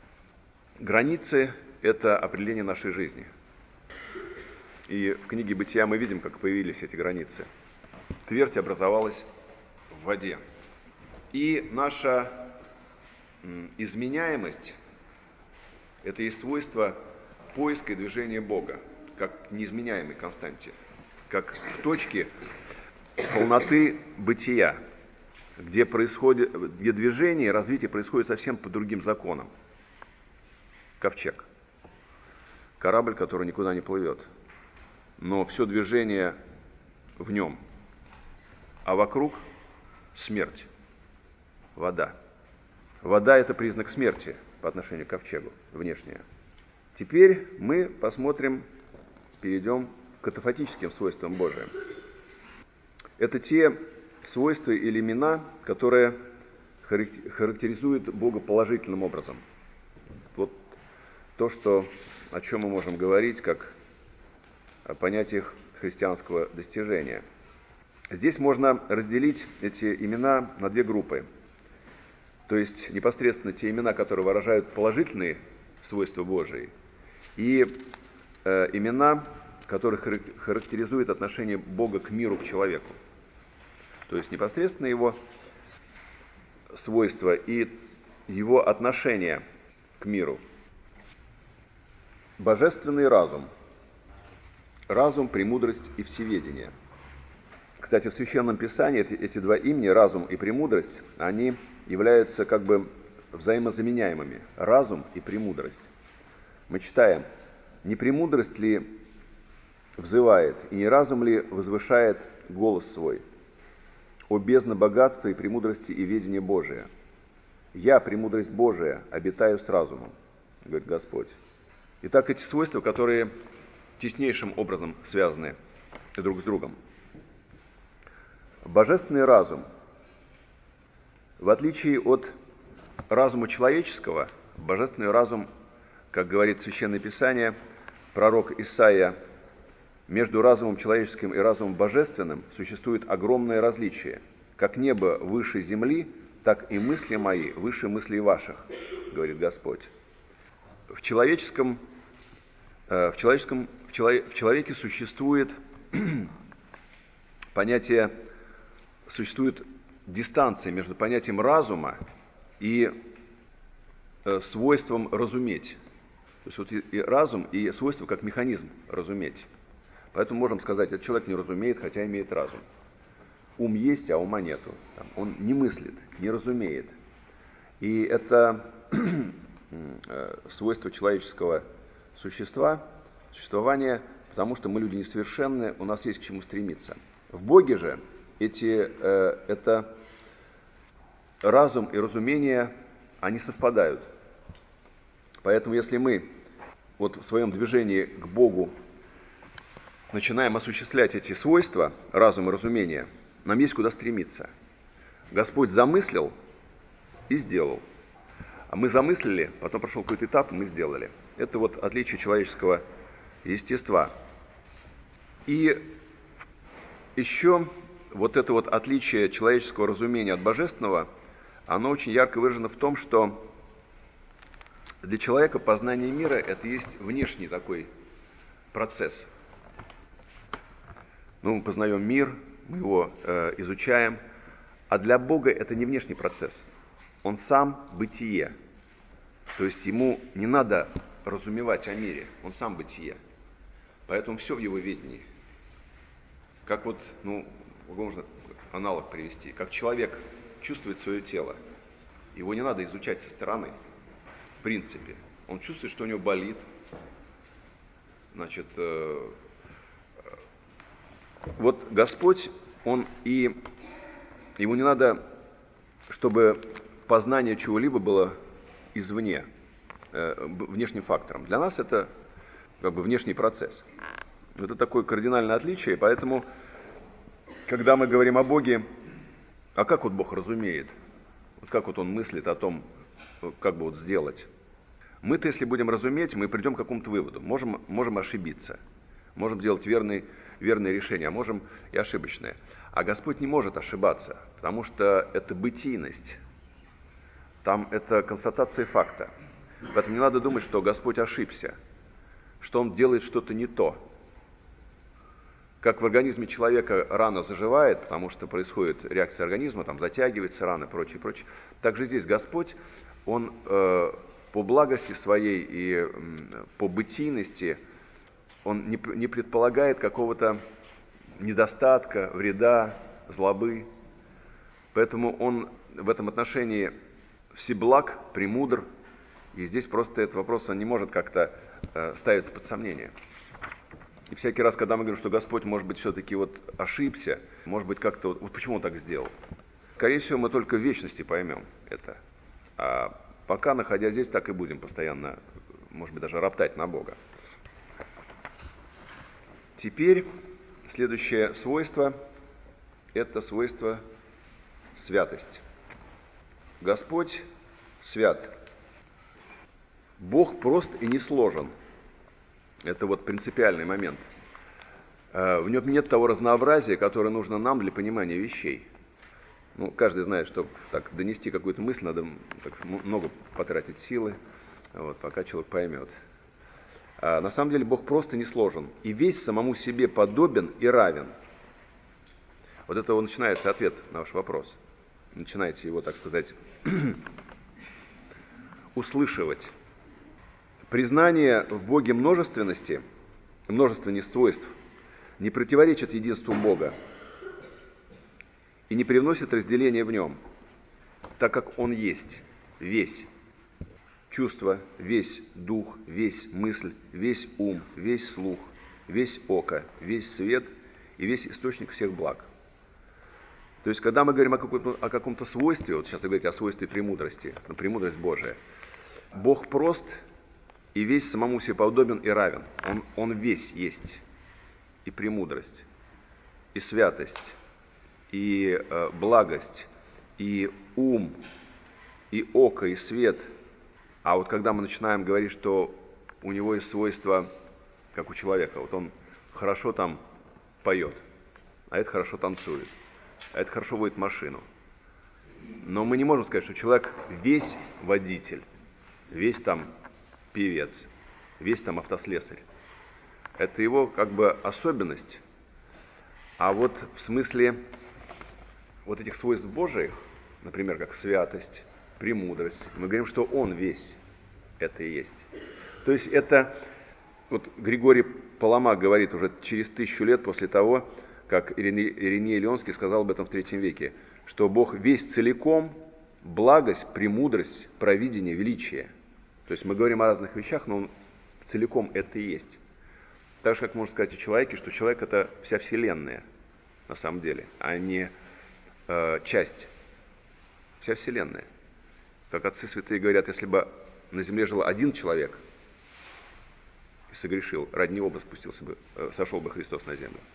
Границы – это определение нашей жизни. И в книге «Бытия» мы видим, как появились эти границы. Твердь образовалась в воде. И наша изменяемость – это и свойство поиска и движения Бога, как неизменяемой константе, как в точке полноты бытия, где происходит, где движение и развитие происходит совсем по другим законам. Ковчег. Корабль, который никуда не плывет. Но все движение в нем. А вокруг смерть. Вода. Вода – это признак смерти по отношению к ковчегу, внешняя. Теперь мы посмотрим, перейдем к катафатическим свойствам Божиим. Это те свойства или имена, которые характеризуют Бога положительным образом. Вот то, что, о чем мы можем говорить, как о понятиях христианского достижения. Здесь можно разделить эти имена на две группы. То есть непосредственно те имена, которые выражают положительные свойства Божии, и э, имена, которые характеризуют отношение Бога к миру, к человеку. То есть непосредственно его свойства и его отношение к миру. Божественный разум. Разум, премудрость и всеведение. Кстати, в Священном Писании эти, эти два имени, разум и премудрость, они являются как бы взаимозаменяемыми. Разум и премудрость. Мы читаем: Не премудрость ли взывает, и не разум ли возвышает голос свой? О бездна богатства и премудрости и ведения Божия! Я, премудрость Божия, обитаю с разумом, говорит Господь. Итак, эти свойства, которые теснейшим образом связаны друг с другом. Божественный разум, в отличие от разума человеческого, божественный разум, как говорит Священное Писание, пророк Исаия, между разумом человеческим и разумом божественным существует огромное различие. Как небо выше земли, так и мысли мои выше мыслей ваших, говорит Господь. В человеческом, в человеческом, в человеке, в человеке существует понятие, существует дистанция между понятием разума и свойством разуметь. То есть вот и, и разум, и свойство как механизм разуметь. Поэтому можем сказать, этот человек не разумеет, хотя имеет разум. Ум есть, а ума нету. Там, он не мыслит, не разумеет. И это свойство человеческого существа, существования, потому что мы люди несовершенны, у нас есть к чему стремиться. В Боге же эти, э, это разум и разумение, они совпадают. Поэтому если мы вот в своем движении к Богу начинаем осуществлять эти свойства, разум и разумение, нам есть куда стремиться. Господь замыслил и сделал. А мы замыслили, потом прошел какой-то этап, мы сделали. Это вот отличие человеческого естества. И еще вот это вот отличие человеческого разумения от божественного, оно очень ярко выражено в том, что для человека познание мира – это есть внешний такой процесс. Ну, мы познаем мир, мы его э, изучаем, а для Бога это не внешний процесс. Он сам бытие. То есть ему не надо разумевать о мире, он сам бытие. Поэтому все в его видении. Как вот, ну, можно аналог привести, как человек чувствует свое тело. Его не надо изучать со стороны, в принципе. Он чувствует, что у него болит. Значит, э, вот Господь, Он и Ему не надо, чтобы познание чего-либо было извне, э, внешним фактором. Для нас это как бы внешний процесс. Это такое кардинальное отличие, поэтому, когда мы говорим о Боге, а как вот Бог разумеет, вот как вот Он мыслит о том, как бы вот сделать. Мы-то, если будем разуметь, мы придем к какому-то выводу. Можем, можем ошибиться, можем делать верные, верные решения, а можем и ошибочные. А Господь не может ошибаться, потому что это бытийность. Там это констатация факта. Поэтому не надо думать, что Господь ошибся, что Он делает что-то не то. Как в организме человека рана заживает, потому что происходит реакция организма, там затягивается рана и прочее, прочее. Так же здесь Господь, Он э, по благости своей и э, по бытийности, Он не, не предполагает какого-то недостатка, вреда, злобы. Поэтому Он в этом отношении всеблаг, премудр. И здесь просто этот вопрос, он не может как-то э, ставиться под сомнение. И всякий раз, когда мы говорим, что Господь, может быть, все-таки вот ошибся, может быть, как-то вот, вот почему Он так сделал? Скорее всего, мы только в вечности поймем это. А пока, находясь здесь, так и будем постоянно, может быть, даже роптать на Бога. Теперь следующее свойство – это свойство святость. Господь свят. Бог прост и не сложен. Это вот принципиальный момент. В нем нет того разнообразия, которое нужно нам для понимания вещей. Ну, каждый знает, что так донести какую-то мысль, надо так много потратить силы, вот, пока человек поймет. А на самом деле Бог просто не сложен. И весь самому себе подобен и равен. Вот это вот начинается ответ на ваш вопрос. Начинаете его, так сказать, услышивать. Признание в Боге множественности, множественности свойств, не противоречит единству Бога и не привносит разделения в Нем, так как Он есть весь. чувство, весь дух, весь мысль, весь ум, весь слух, весь око, весь свет и весь источник всех благ. То есть, когда мы говорим о каком-то, о каком-то свойстве, вот сейчас вы говорите о свойстве премудрости, ну, премудрость Божия, Бог прост и весь самому себе подобен и равен. Он, он весь есть. И премудрость, и святость, и э, благость, и ум, и око, и свет. А вот когда мы начинаем говорить, что у него есть свойства, как у человека, вот он хорошо там поет, а это хорошо танцует, а это хорошо водит машину. Но мы не можем сказать, что человек весь водитель, весь там певец, весь там автослесарь. Это его как бы особенность. А вот в смысле вот этих свойств Божиих, например, как святость, премудрость, мы говорим, что он весь это и есть. То есть это, вот Григорий Паламак говорит уже через тысячу лет после того, как Ириней, Ириней Леонский сказал об этом в третьем веке, что Бог весь целиком, благость, премудрость, провидение, величие. То есть мы говорим о разных вещах, но он целиком это и есть. Так же, как можно сказать о человеке, что человек это вся вселенная, на самом деле, а не э, часть. Вся вселенная. Как отцы святые говорят, если бы на земле жил один человек и согрешил, ради него бы спустился бы, э, сошел бы Христос на землю.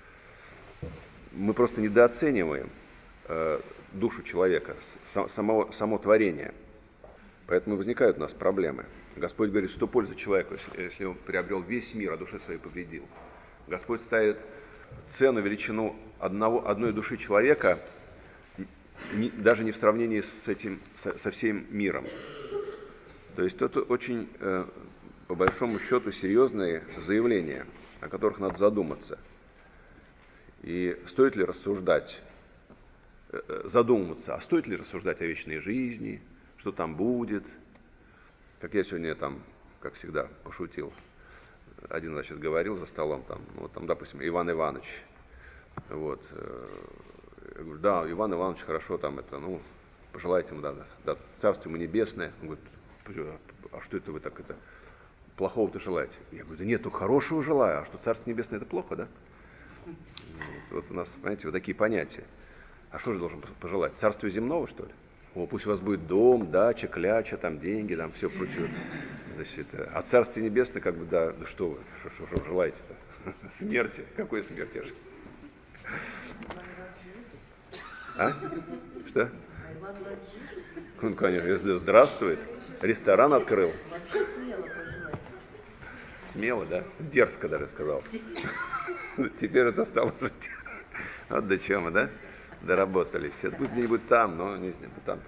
Мы просто недооцениваем э, душу человека, само, само творение. Поэтому возникают у нас проблемы. Господь говорит, что польза человеку, если, если он приобрел весь мир, а душе своей повредил. Господь ставит цену, величину одного, одной души человека не, даже не в сравнении с этим, со, со всем миром. То есть это очень, э, по большому счету, серьезные заявления, о которых надо задуматься. И стоит ли рассуждать, э, задумываться, а стоит ли рассуждать о вечной жизни, что там будет. Как я сегодня там, как всегда, пошутил. Один, значит, говорил за столом, там, ну, вот там, допустим, Иван Иванович. Вот. Я говорю, да, Иван Иванович, хорошо, там, это, ну, пожелайте ему, да, да, царство ему небесное. Он говорит, а что это вы так, это, плохого-то желаете? Я говорю, да нет, ну, хорошего желаю, а что царство небесное, это плохо, да? Вот, вот у нас, понимаете, вот такие понятия. А что же должен пожелать? Царство земного, что ли? О, пусть у вас будет дом, дача, кляча, там деньги, там все прочее. Значит, а Царствие Небесное, как бы, да, да что вы, что, что, что желаете-то? Смерти? Какой смерти? А? Что? Он, конечно, если здравствует, ресторан открыл. Смело, да? Дерзко даже сказал. Теперь это стало... Вот до чего мы, да? Доработались. Это пусть где-нибудь там, но не знаю, там.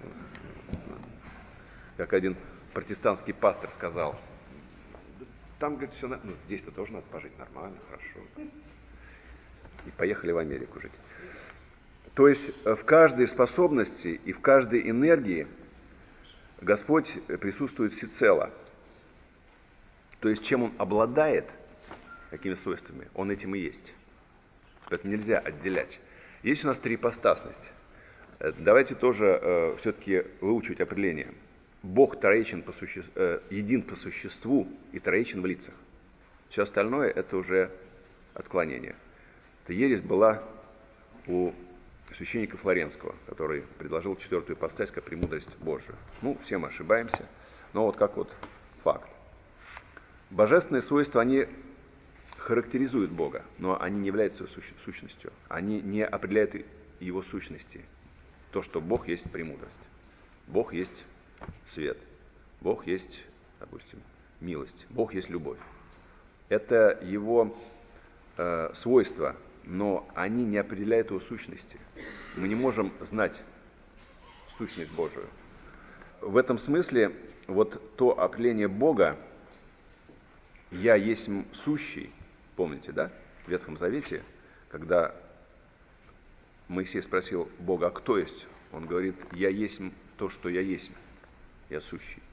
Как один протестантский пастор сказал, там, говорит, все, ну, здесь-то тоже надо пожить нормально, хорошо. И поехали в Америку жить. То есть в каждой способности и в каждой энергии Господь присутствует всецело. То есть чем Он обладает, какими свойствами, Он этим и есть. Это нельзя отделять. Есть у нас трипостасность. Давайте тоже э, все-таки выучить определение. Бог троичен по суще... э, един по существу и троичен в лицах. Все остальное это уже отклонение. Эта ересь была у священника Флоренского, который предложил четвертую ипостась как премудрость Божию. Ну, все мы ошибаемся, но вот как вот факт. Божественные свойства, они характеризуют Бога, но они не являются сущностью. Они не определяют Его сущности. То, что Бог есть премудрость. Бог есть свет. Бог есть, допустим, милость. Бог есть любовь. Это Его э, свойства, но они не определяют Его сущности. Мы не можем знать сущность Божию. В этом смысле вот то определение Бога «Я есть сущий», помните, да, в Ветхом Завете, когда Моисей спросил Бога, а кто есть? Он говорит, я есть то, что я есть, я сущий.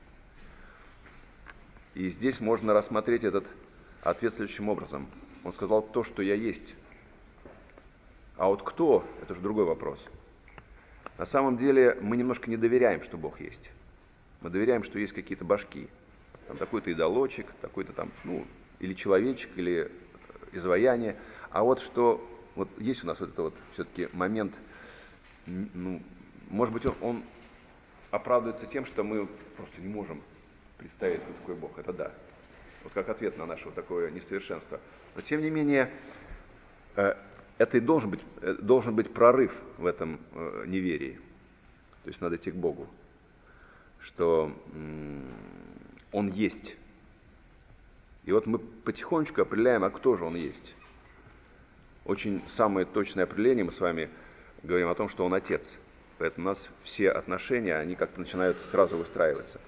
И здесь можно рассмотреть этот ответ следующим образом. Он сказал, то, что я есть. А вот кто, это же другой вопрос. На самом деле мы немножко не доверяем, что Бог есть. Мы доверяем, что есть какие-то башки. Там такой-то идолочек, такой-то там, ну, или человечек, или изваяние. А вот что, вот есть у нас вот это вот все-таки момент, ну, может быть, он, он оправдывается тем, что мы просто не можем представить, кто такой Бог. Это да. Вот как ответ на наше вот такое несовершенство. Но тем не менее, это и должен быть, должен быть прорыв в этом неверии. То есть надо идти к Богу, что Он есть. И вот мы потихонечку определяем, а кто же Он есть. Очень самое точное определение мы с вами говорим о том, что Он Отец. Поэтому у нас все отношения, они как-то начинают сразу выстраиваться.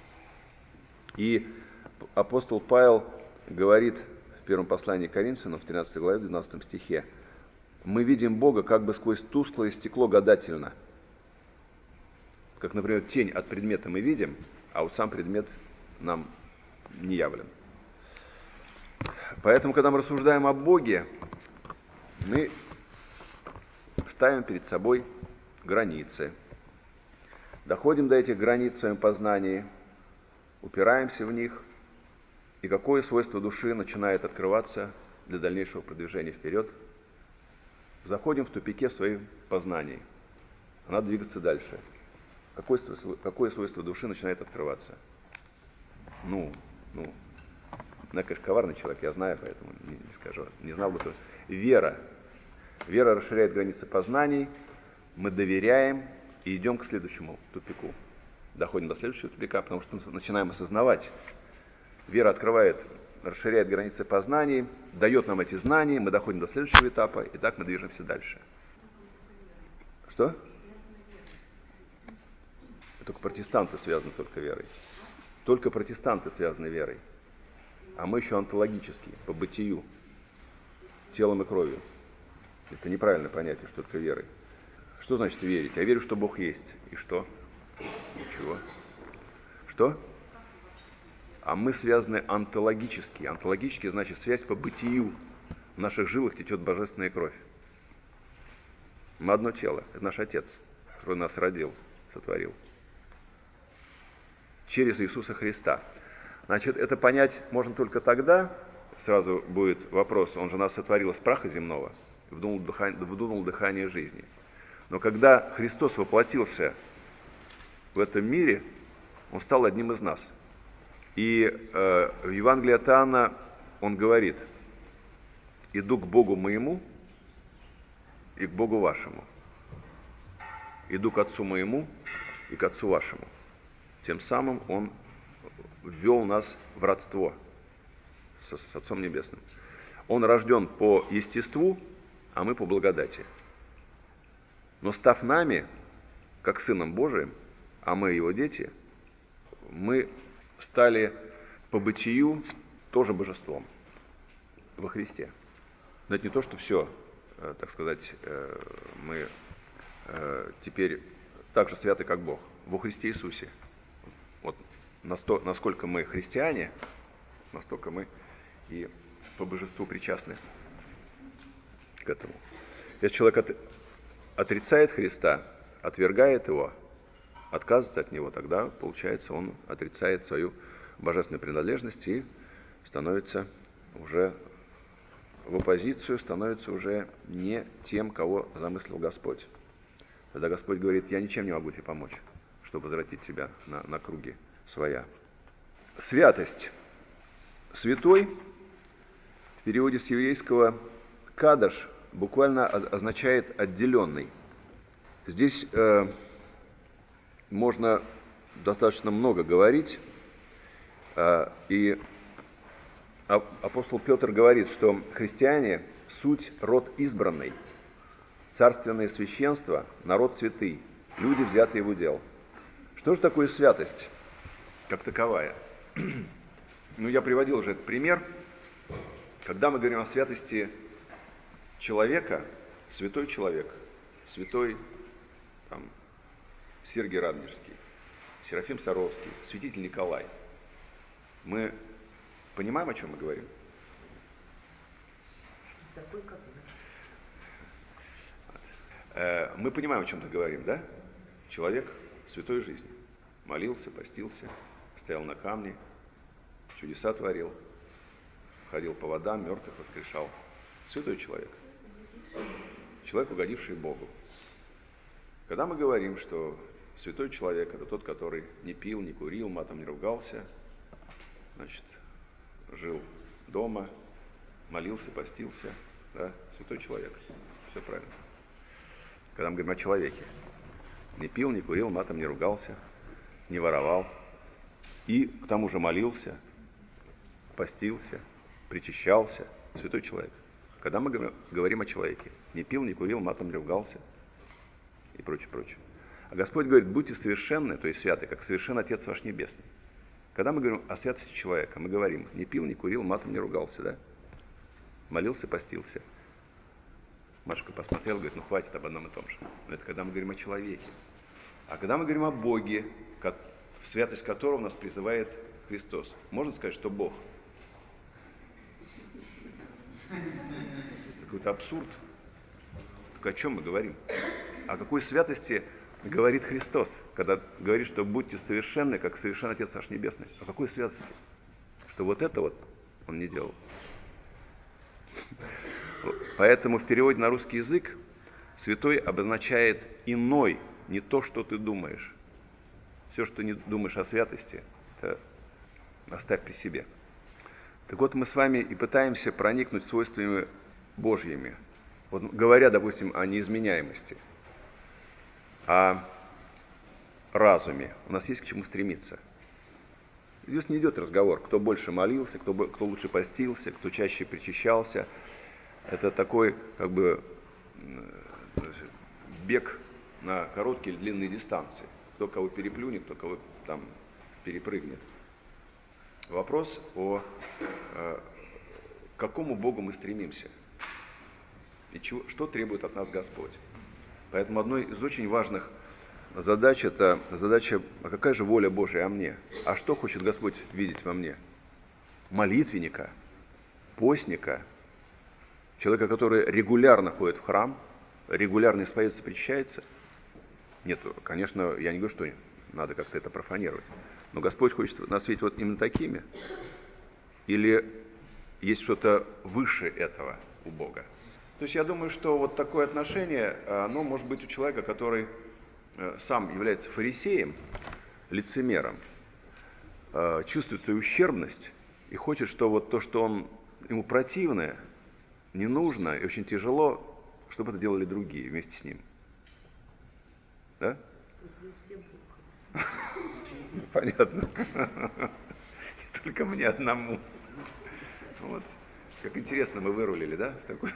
И апостол Павел говорит в первом послании к Коринфянам, в тринадцатой главе, в двенадцатом стихе, мы видим Бога как бы сквозь тусклое стекло гадательно. Как, например, тень от предмета мы видим, а вот сам предмет нам не явлен. Поэтому, когда мы рассуждаем о Боге, мы ставим перед собой границы. Доходим до этих границ в своем познании, упираемся в них, и какое свойство души начинает открываться для дальнейшего продвижения вперед. Заходим в тупике в своем познании. Надо двигаться дальше. Какое, какое свойство души начинает открываться? Ну, ну, я, конечно, коварный человек, я знаю, поэтому не, не скажу. Не знал бы, что вера. Вера расширяет границы познаний, мы доверяем и идем к следующему тупику. Доходим до следующего тупика, потому что мы начинаем осознавать. Вера открывает, расширяет границы познаний, дает нам эти знания, мы доходим до следующего этапа, и так мы движемся дальше. Что? Только протестанты связаны только верой. Только протестанты связаны верой. А мы еще онтологические, по бытию, телом и кровью. Это неправильное понятие, что только верой. Что значит верить? Я верю, что Бог есть. И что? Ничего. Что? А мы связаны онтологически. Онтологически значит связь по бытию. В наших жилах течет божественная кровь. Мы одно тело. Это наш Отец, который нас родил, сотворил. Через Иисуса Христа. Значит, это понять можно только тогда, сразу будет вопрос, Он же нас сотворил из праха земного, вдунул дыхание, вдунул дыхание жизни. Но когда Христос воплотился в этом мире, Он стал одним из нас. И э, в Евангелии от Иоанна Он говорит: иду к Богу моему и к Богу вашему. Иду к Отцу моему и к Отцу вашему. Тем самым Он ввел нас в родство с, с Отцом Небесным. Он рожден по естеству, а мы по благодати. Но став нами, как Сыном Божиим, а мы Его дети, мы стали по бытию тоже божеством во Христе. Но это не то, что все, так сказать, мы теперь так же святы, как Бог. Во Христе Иисусе. Вот насколько мы христиане, настолько мы и по божеству причастны к этому. Если человек от, отрицает Христа, отвергает Его, отказывается от Него, тогда, получается, он отрицает свою божественную принадлежность и становится уже в оппозицию, становится уже не тем, кого замыслил Господь. Тогда Господь говорит: я ничем не могу тебе помочь, чтобы возвратить тебя на, на круги своя. Святость. Святой в переводе с еврейского кадош буквально означает отделенный. Здесь э, можно достаточно много говорить, э, и апостол Петр говорит, что христиане – суть род избранный, царственное священство, народ святый, люди, взятые в удел. Что же такое святость как таковая? Ну, я приводил уже этот пример. Когда мы говорим о святости человека, святой человек, святой там, Сергий Радонежский, Серафим Саровский, святитель Николай, мы понимаем, о чем мы говорим? Такой, как мы. Мы понимаем, о чем мы говорим, да? Человек святой жизни. молился, постился, стоял на камне, чудеса творил, ходил по водам, мертвых воскрешал. Святой человек. Человек, угодивший Богу. Когда мы говорим, что святой человек – это тот, который не пил, не курил, матом не ругался, значит, жил дома, молился, постился, да, святой человек. Все правильно. Когда мы говорим о человеке, не пил, не курил, матом не ругался, не воровал, и к тому же молился, постился, причащался, святой человек. Когда мы говорим о человеке, не пил, не курил, матом не ругался и прочее, прочее. А Господь говорит, будьте совершенны, то есть святы, как совершен Отец ваш Небесный. Когда мы говорим о святости человека, мы говорим, не пил, не курил, матом не ругался, да? Молился, постился. Машка посмотрела, говорит, ну хватит об одном и том же. Но это когда мы говорим о человеке. А когда мы говорим о Боге, как, в святость которого нас призывает Христос, можно сказать, что Бог? Какой-то абсурд. Так о чем мы говорим? О какой святости говорит Христос, когда говорит, что будьте совершенны, как совершен Отец ваш Небесный? О какой святости? Что вот это вот Он не делал. Поэтому в переводе на русский язык святой обозначает иной, не то, что ты думаешь. Все, что не думаешь о святости, это оставь при себе. Так вот, мы с вами и пытаемся проникнуть свойствами Божьими. Вот, говоря, допустим, о неизменяемости, о разуме, у нас есть к чему стремиться. Здесь не идет разговор, кто больше молился, кто, кто лучше постился, кто чаще причащался. Это такой, как бы, бег на короткие или длинные дистанции. Кто кого переплюнет, кто кого там перепрыгнет. Вопрос о э, к какому Богу мы стремимся и чего, что требует от нас Господь. Поэтому одной из очень важных задач это задача, а какая же воля Божия о мне? А что хочет Господь видеть во мне? Молитвенника, постника, человека, который регулярно ходит в храм, регулярно исповедуется, причащается? Нет, конечно, я не говорю, что надо как-то это профанировать. Но Господь хочет нас видеть вот именно такими? Или есть что-то выше этого у Бога? То есть я думаю, что вот такое отношение, оно может быть у человека, который сам является фарисеем, лицемером, чувствует свою ущербность и хочет, что вот то, что он, ему противное, не нужно и очень тяжело, чтобы это делали другие вместе с ним. Да? Понятно. Не только мне одному. Вот. Как интересно мы вырулили, да? В такой...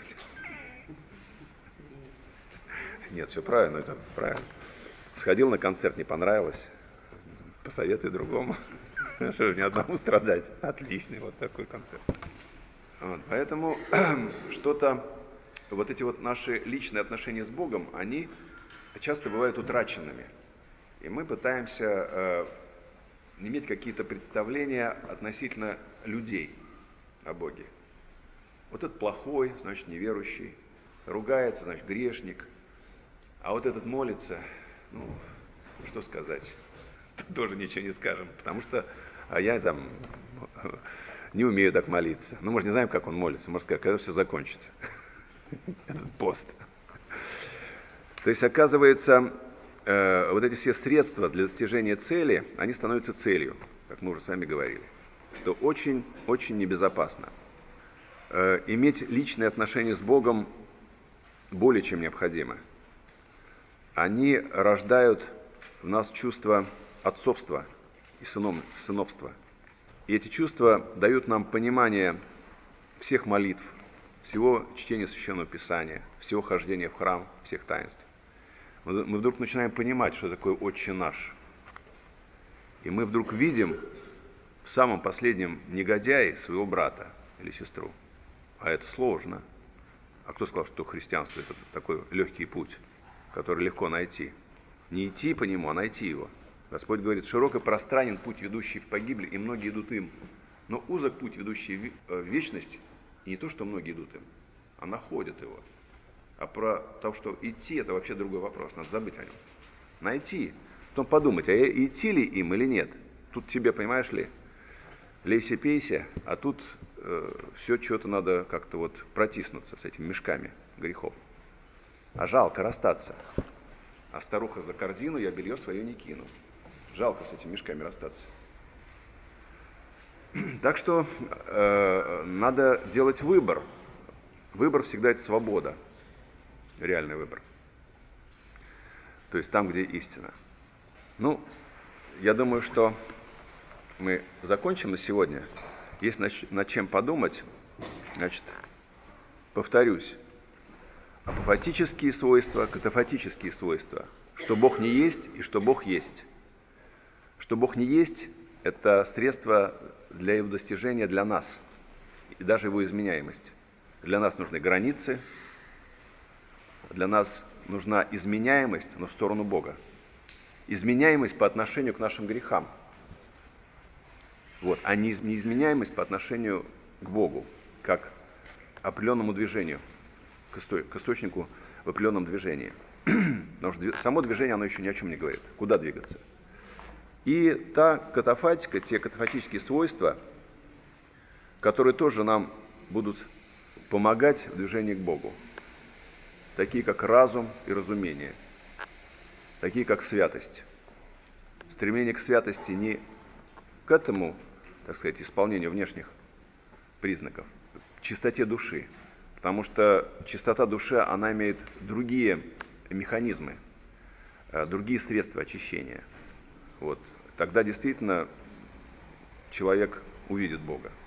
Нет, все правильно, это правильно. Сходил на концерт, не понравилось. Посоветуй другому. Что же не одному страдать. Отличный вот такой концерт. Вот. Поэтому что-то, вот эти вот наши личные отношения с Богом, они часто бывают утраченными. И мы пытаемся э, иметь какие-то представления относительно людей о Боге. Вот этот плохой, значит неверующий, ругается, значит грешник, а вот этот молится, ну, что сказать, тут тоже ничего не скажем, потому что а я там не умею так молиться. Ну, мы же не знаем, как он молится, можно сказать, когда все закончится, этот пост. То есть, оказывается, э, вот эти все средства для достижения цели, они становятся целью, как мы уже с вами говорили, что очень-очень небезопасно. Э, иметь личные отношения с Богом более чем необходимо. Они рождают в нас чувство отцовства и сыном, сыновства. И эти чувства дают нам понимание всех молитв, всего чтения Священного Писания, всего хождения в храм, всех таинств. Мы вдруг начинаем понимать, что такое «Отче наш». И мы вдруг видим в самом последнем негодяе своего брата или сестру. А это сложно. А кто сказал, что христианство – это такой легкий путь, который легко найти? Не идти по нему, а найти его. Господь говорит, широк и пространен путь, ведущий в погибель, и многие идут им. Но узок путь, ведущий в вечность, и не то, что многие идут им, а находят его. А про то, что идти, это вообще другой вопрос, надо забыть о нем. Найти потом подумать, а идти ли им или нет. Тут тебе, понимаешь ли, лейся-пейся, а тут э, все что-то надо как-то вот протиснуться с этими мешками грехов. А жалко расстаться. А старуха за корзину, я белье свое не кину. Жалко с этими мешками расстаться. Так что э, надо делать выбор. Выбор всегда это свобода. Реальный выбор. То есть там, где истина. Ну, я думаю, что мы закончим на сегодня. Есть над, над чем подумать. Значит, повторюсь. Апофатические свойства, катафатические свойства. Что Бог не есть и что Бог есть. Что Бог не есть – это средство для его достижения для нас. И даже его изменяемость. Для нас нужны границы. Для нас нужна изменяемость, но в сторону Бога. Изменяемость по отношению к нашим грехам. Вот, а не неизменяемость по отношению к Богу, как определенному движению, к, исто, к источнику в определенном движении. Потому что само движение, оно еще ни о чем не говорит. Куда двигаться? И та катафатика, те катафатические свойства, которые тоже нам будут помогать в движении к Богу. Такие, как разум и разумение. Такие, как святость. Стремление к святости не к этому, так сказать, исполнению внешних признаков, к чистоте души. Потому что чистота души, она имеет другие механизмы, другие средства очищения. Вот. Тогда действительно человек увидит Бога.